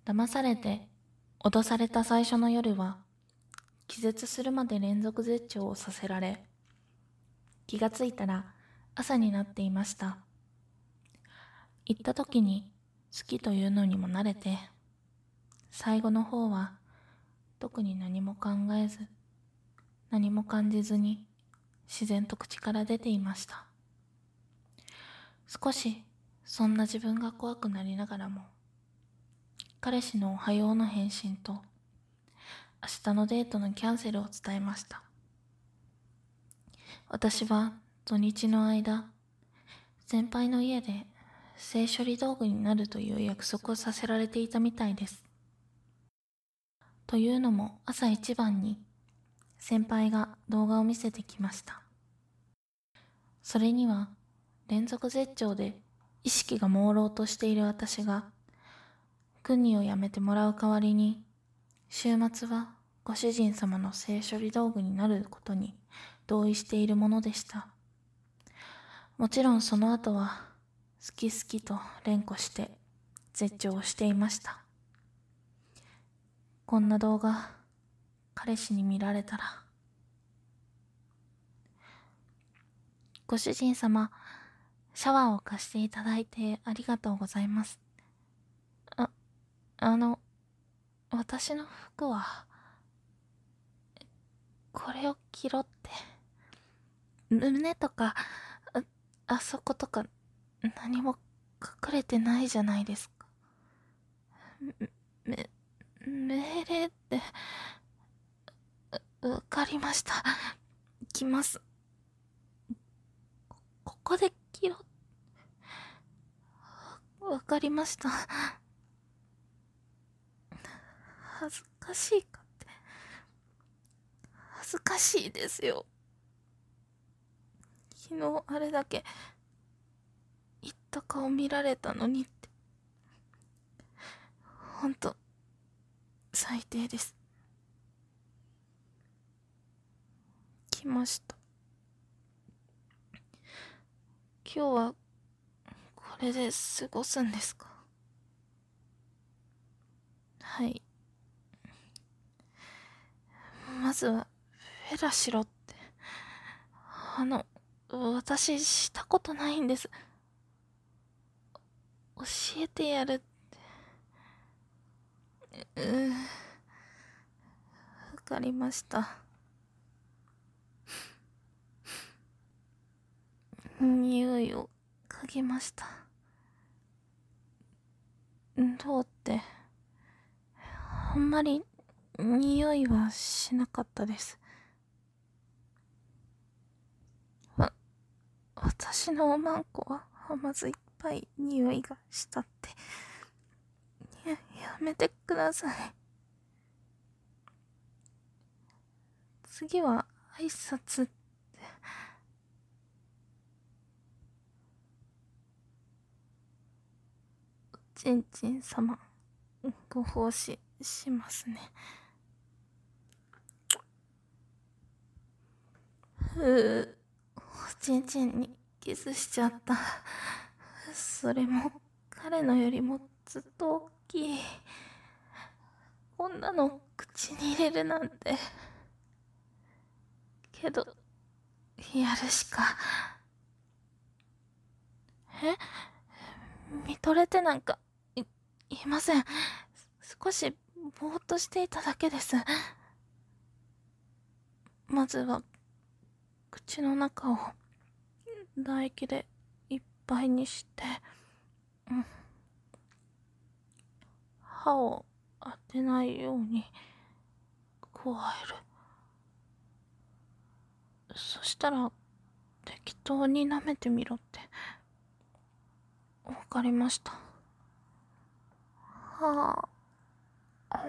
騙されて脅された最初の夜は気絶するまで連続絶頂をさせられ、気がついたら朝になっていました。行った時に好きというのにも慣れて、最後の方は特に何も考えず、何も感じずに自然と口から出ていました。少しそんな自分が怖くなりながらも、彼氏のおはようの返信と明日のデートのキャンセルを伝えました。私は土日の間、先輩の家で性処理道具になるという約束をさせられていたみたいです。というのも朝一番に先輩が動画を見せてきました。それには連続絶頂で意識が朦朧としている私が国をやめてもらう代わりに週末はご主人様の性処理道具になることに同意しているものでした。もちろんその後は好き好きと連呼して絶頂をしていました。こんな動画彼氏に見られたら。ご主人様、シャワーを貸していただいてありがとうございます。私の服は、これを着ろって。胸とか、あそことか、何も隠れてないじゃないですか。命令って、わかりました。着ます。ここで着ろ。わかりました。恥ずかしいかって。恥ずかしいですよ。昨日あれだけ言った顔見られたのにって。ほんと最低です。来ました。今日はこれで過ごすんですか？はい。まずはフェラしろって。私したことないんです。教えてやるって。わかりました。匂いを嗅ぎました。どうって、あんまり匂いはしなかったです。私のおまんこは甘酸っぱい匂いがしたって。やめてください。次は挨拶って。ちんちん様、ご奉仕しますね。おちんちんにキスしちゃった。それも彼のよりもずっと大きい。こんなの口に入れるなんて。けどやるしか。見とれてなんかいません。少しぼーっとしていただけです。まずは口の中を唾液でいっぱいにして、歯を当てないように加える。そしたら適当に舐めてみろって。わかりました。はあ。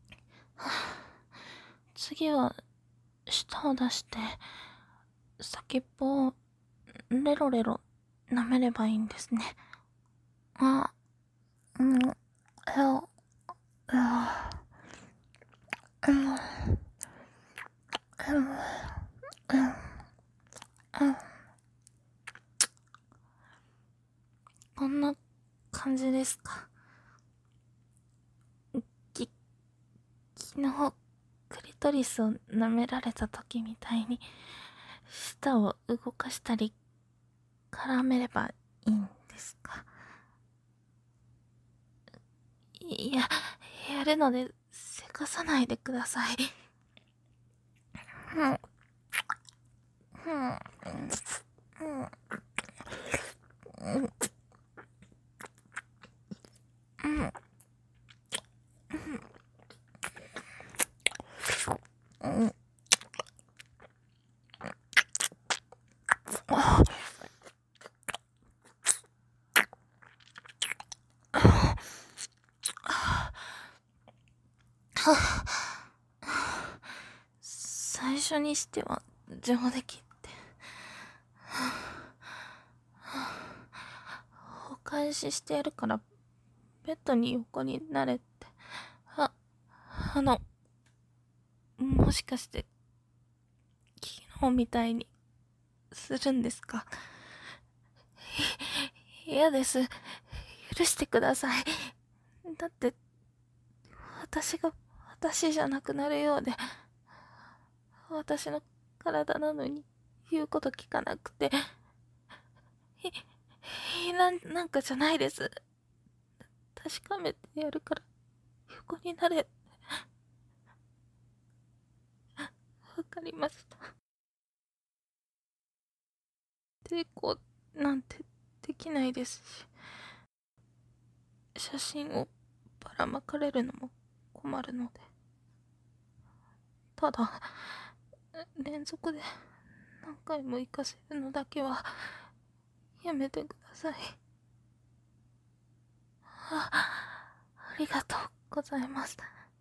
次は舌を出して先っぽをレロレロ舐めればいいんですね。あ、うん、うこんな感じですか。昨日クリトリスを舐められた時みたいに舌を動かしたり絡めればいいんですか。いや、やるのでせかさないでください。最初にしては上出来って。お返ししてやるからベッドに横になれって。もしかして昨日みたいにするんですか。嫌です。許してください。だって私が私じゃなくなるようで、私の体なのに言うこと聞かなくて、なんかじゃないです。確かめてやるから横になれ。わかりました。抵抗なんてできないですし、写真をばらまかれるのも困るので。ただ、連続で何回も行かせるのだけはやめてください。ありがとうございます。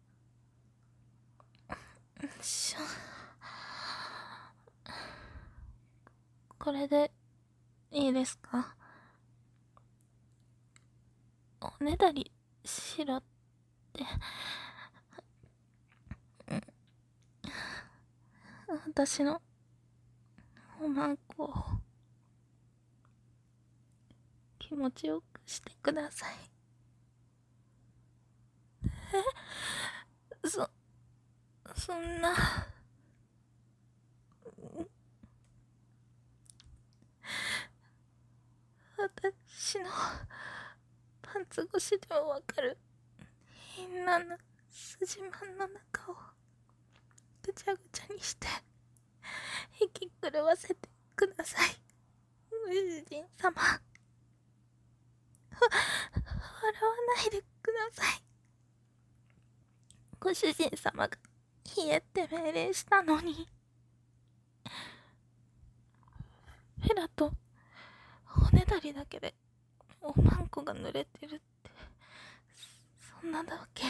これでいいですか。おねだりしろって、私のおまんこを気持ちよくしてください。そんな。私のパンツ越しでもわかるみんなの筋まんの中をぐちゃぐちゃにして息狂わせてください。ご主人様、笑わないでください。ご主人様が冷えって命令したのに。フェラとおねだりだけでおまんこが濡れてるって、そんなだけ。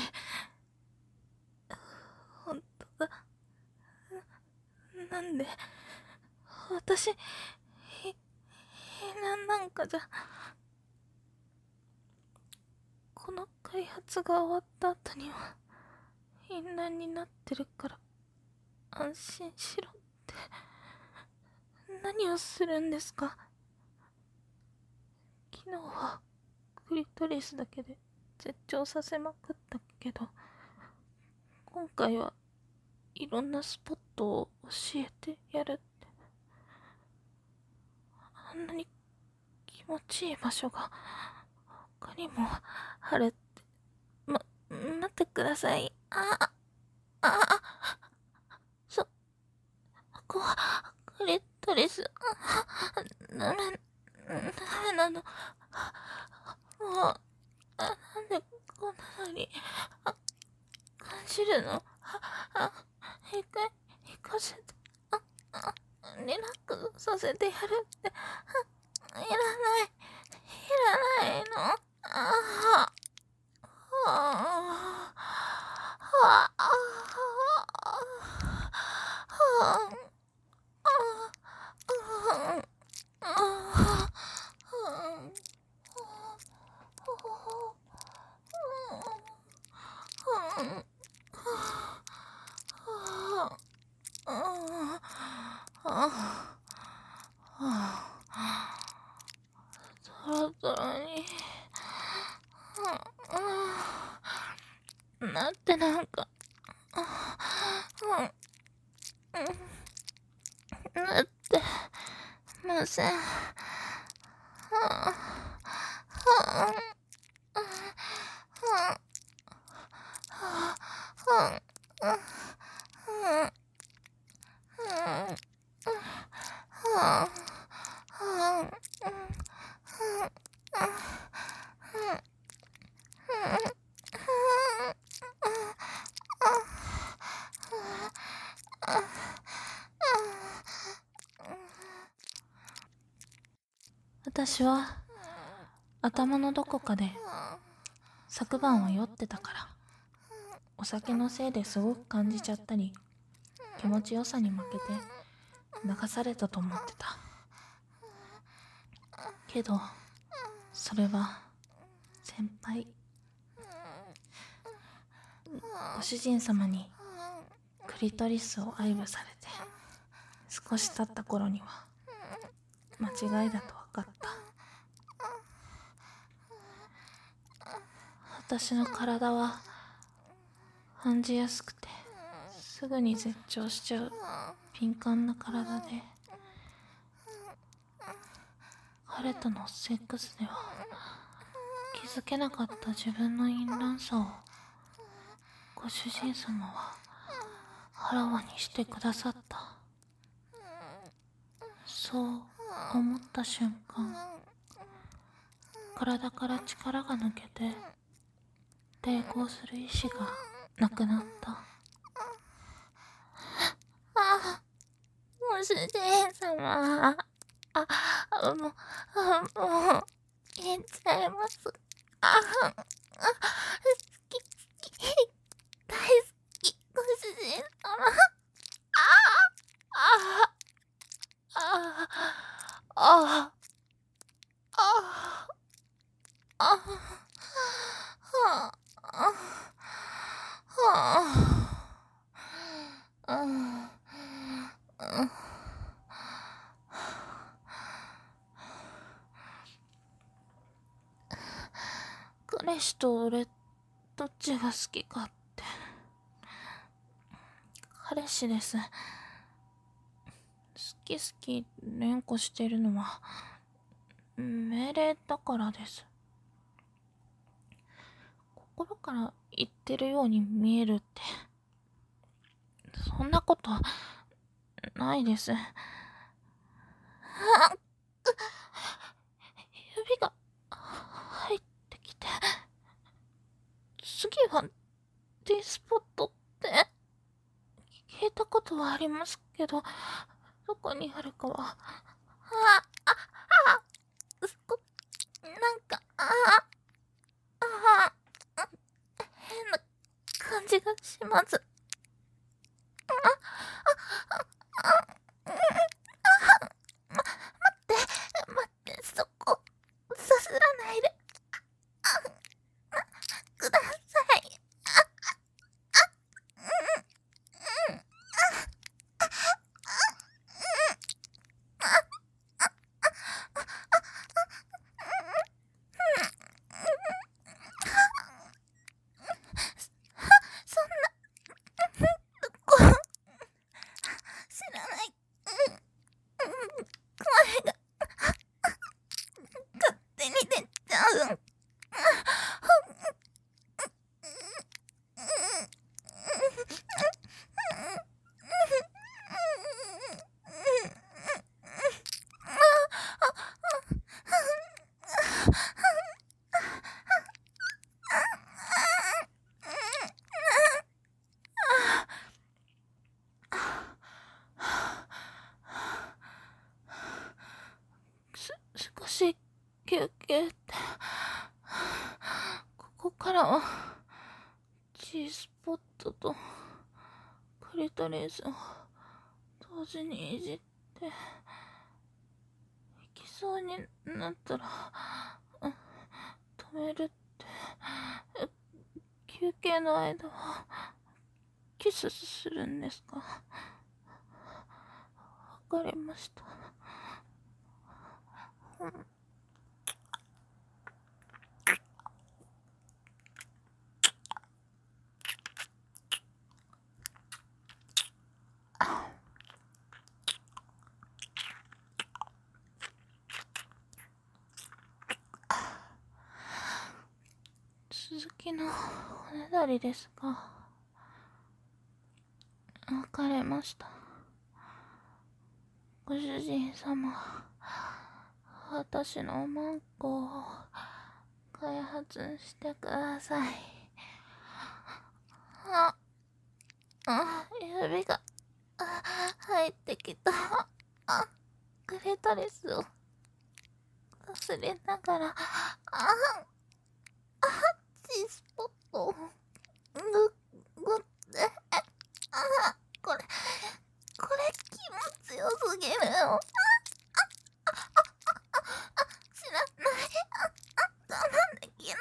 ほんとだ。なんで私なんかじゃ。この開発が終わった後には淫乱になってるから安心しろって。何をするんですか。昨日はクリトリスだけで絶頂させまくったけど、今回はいろんなスポットを教えてやるって。あんなに気持ちいい場所が他にもあるって。待ってください。そこはクリトリス。ダメなの。もう、なんでこんなのに感じるの。一回行かせて、リラックスさせてやるって。いらないの。 トロトロになってなんかなってません。私は頭のどこかで昨晩は酔ってたからお酒のせいですごく感じちゃったり気持ちよさに負けて流されたと思ってたけどそれは先輩ご主人様にクリトリスを愛撫されて少し経った頃には間違いだと分かった。私の体は感じやすくてすぐに絶頂しちゃう敏感な体で、彼とのセックスでは気づけなかった自分の淫乱さをご主人様はあらわにしてくださった。そう思った瞬間、体から力が抜けて抵抗する意志がなくなった。ご主人様、もう言っちゃいます。好き、大好き、ご主人様。彼氏と俺どっちが好きかって。彼氏です。好き連呼してるのは命令だからです。心から言ってるように見えるってそんなことないです。指が入ってきて、次はディスポットって聞いたことはありますけど、どこにあるかは。なんか変な感じがします。待って、そこさすらないでください。そんなとこ知らない声が勝手に出ちゃう。少し休憩って。ここからは G スポットとクリトリスを同時にいじって行きそうになったら止めるって。休憩の間はキスするんですか？わかりました。 続きのおねだりですが、別れました。ご主人様、私のマンコを開発してください。指が入ってきた。クレタリスを忘れながら、G スポットをグッて、これ気持ちよすぎるよ。知らない。我慢できない。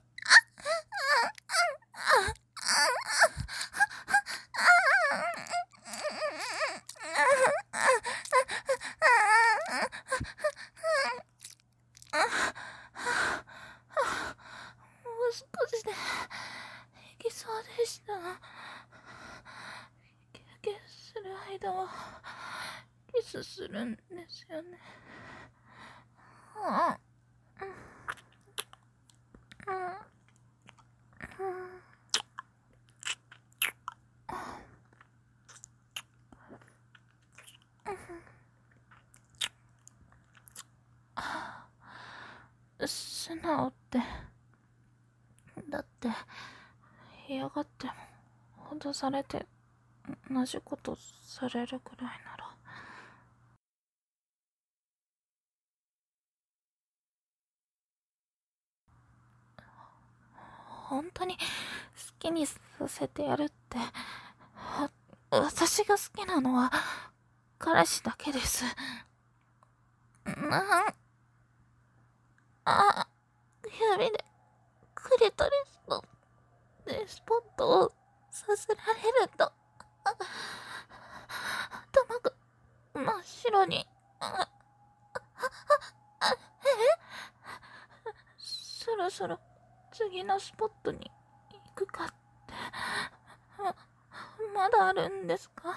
もう少しで行きそうでした。休憩する間はキスするんですよね。素直って、だって嫌がっても脅されて同じことされるくらいなら。本当に好きにさせてやるって、私が好きなのは彼氏だけです。指でクリトリスのスポットをさせられると頭が真っ白に。そろそろ次のスポットに行くかって。まだあるんですか？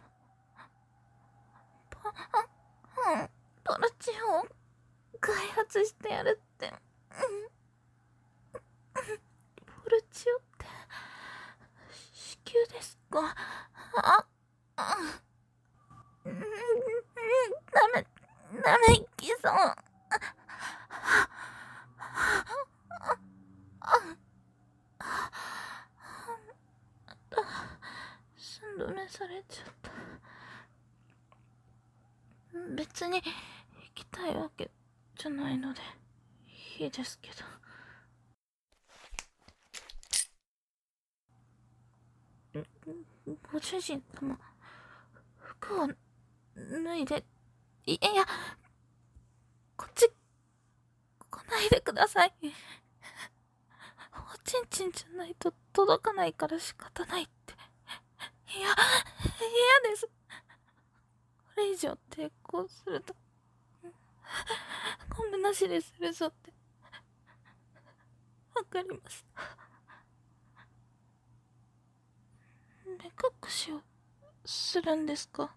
トラチオン開発してやるって。ポルチオって子宮ですか？ダメ、いきそう。寸止めされちゃった。別に行きたいわけじゃないのでいいですけど。ご主人様、服を脱いで、いや、こっち来ないでください。おちんちんじゃないと届かないから仕方ないって。嫌です。これ以上抵抗するとゴムなしでするぞって。わかりました。目隠しをするんですか？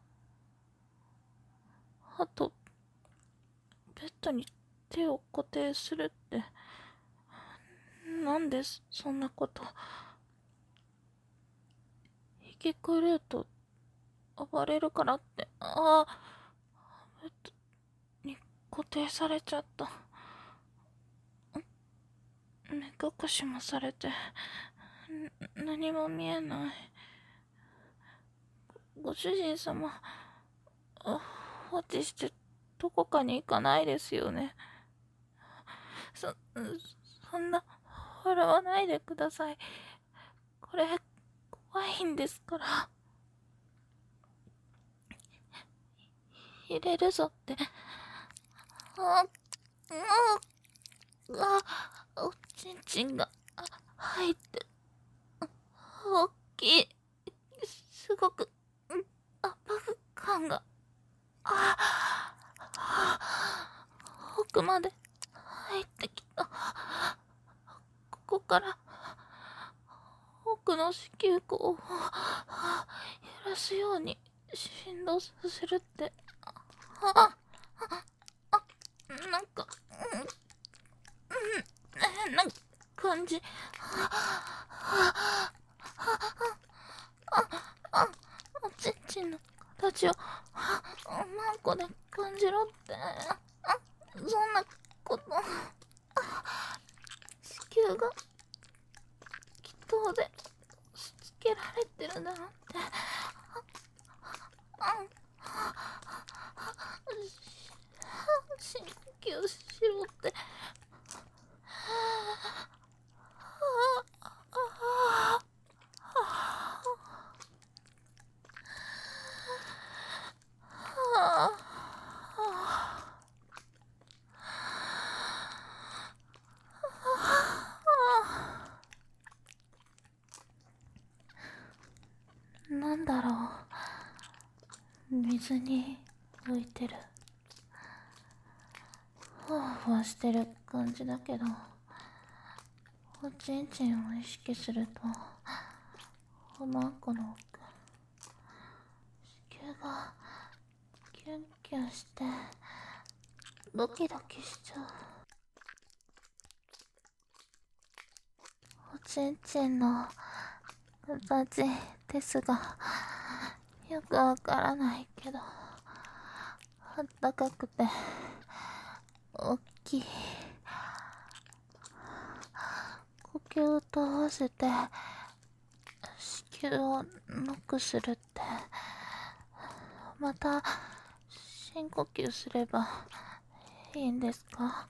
あとベッドに手を固定するって、なんでそんなこと。引き狂うと暴れるからって。ベッドに固定されちゃった。目隠しもされて何も見えない。ご主人様、放置してどこかに行かないですよね。そんな笑わないでください。これ怖いんですから。入れるぞって。おちんちんが入ってる。大きい。すごく圧迫感が。大くまで入ってきた。ここから奥の子宮口を揺らすように振動させるって、なんか、変な感じ。おちんちんの形を何個で感じろって、そんなこと。子宮が気筒でしつけられてるなんて。深呼吸しろって。なんだろう、水に浮いてる、ふわふわしてる感じだけど、おちんちんを意識すると、おまんこの奥、子宮がキュンキュンしてドキドキしちゃう。おちんちんの形ですが、よくわからないけど、あったかくて大きい。呼吸と合わせて子宮をノックするって、また深呼吸すればいいんですか？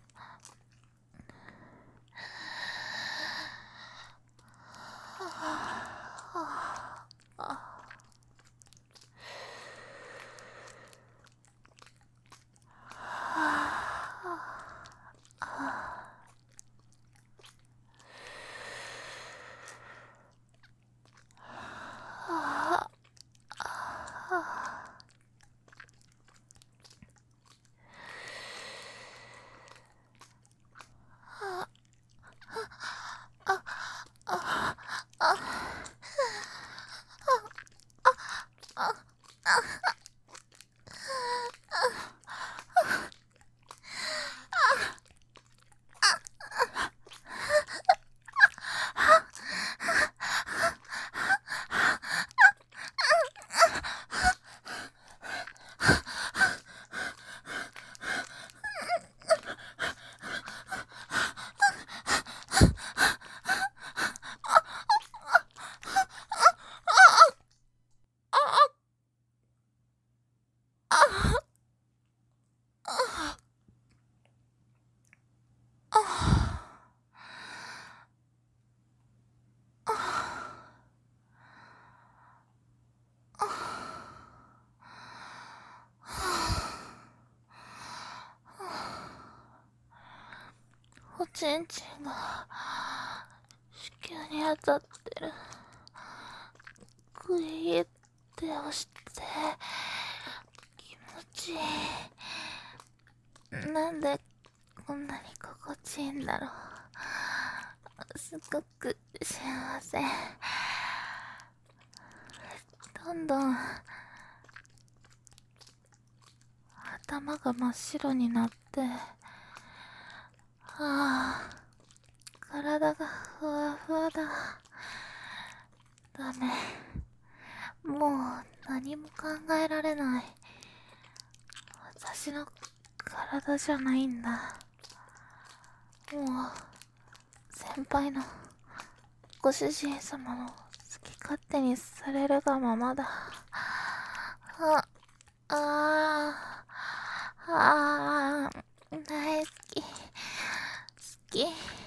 おちんちんが子宮に当たってる。グイって押して気持ちいい。なんでこんなに心地いいんだろう。すごく幸せ。どんどん頭が真っ白になって、体がふわふわだ。ダメ。もう何も考えられない。私の体じゃないんだ。もう先輩のご主人様の好き勝手にされるがままだ。大好き。好き。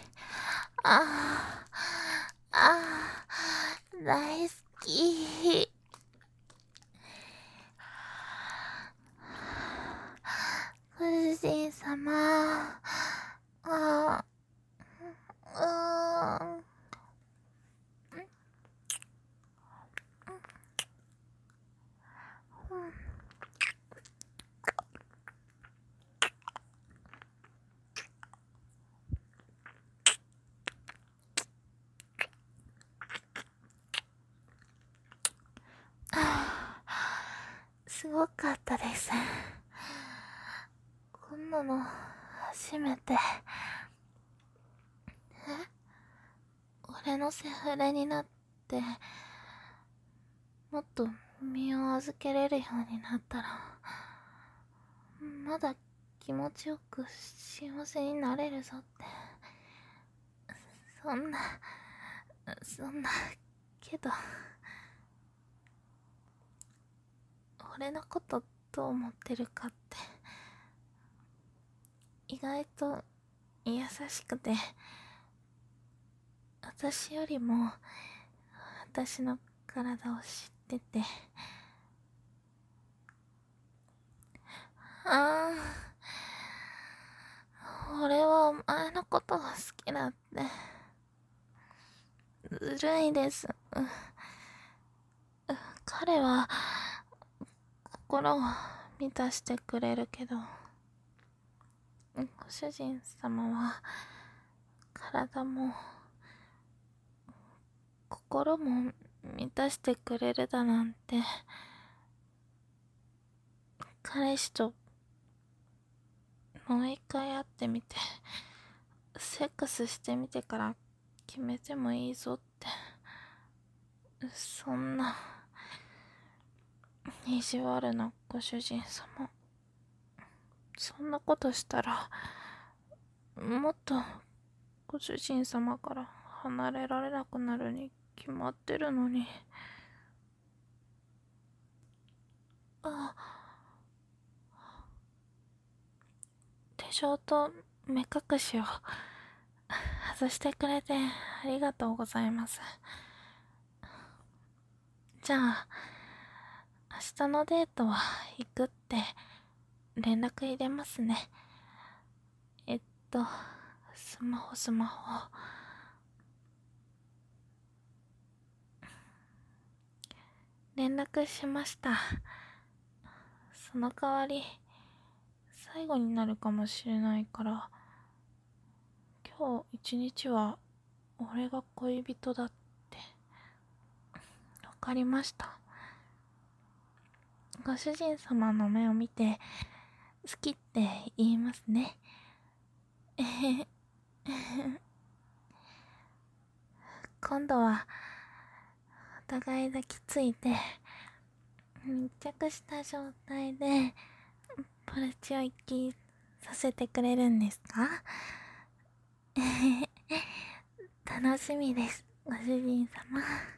大好き。ご主人様。 かったです。こんなの初めて。俺のセフレになってもっと身を預けれるようになったらまだ気持ちよく幸せになれるぞって。そんなけど俺のことどう思ってるかって意外と優しくて、私よりも私の体を知ってて、ああ、俺はお前のことが好きだって。ずるいです。彼は心を満たしてくれるけど、ご主人様は体も心も満たしてくれるだなんて。彼氏ともう一回会ってみてセックスしてみてから決めてもいいぞって。そんな意地悪なご主人様。そんなことしたらもっとご主人様から離れられなくなるに決まってるのに。手錠と目隠しを外してくれてありがとうございます。じゃあ明日のデートは行くって連絡入れますね。スマホ。連絡しました。その代わり最後になるかもしれないから今日一日は俺が恋人だって。わかりました。ご主人様の目を見て好きって言いますね。今度はお互い抱きついて密着した状態でポルチを一気させてくれるんですか？楽しみです、ご主人様。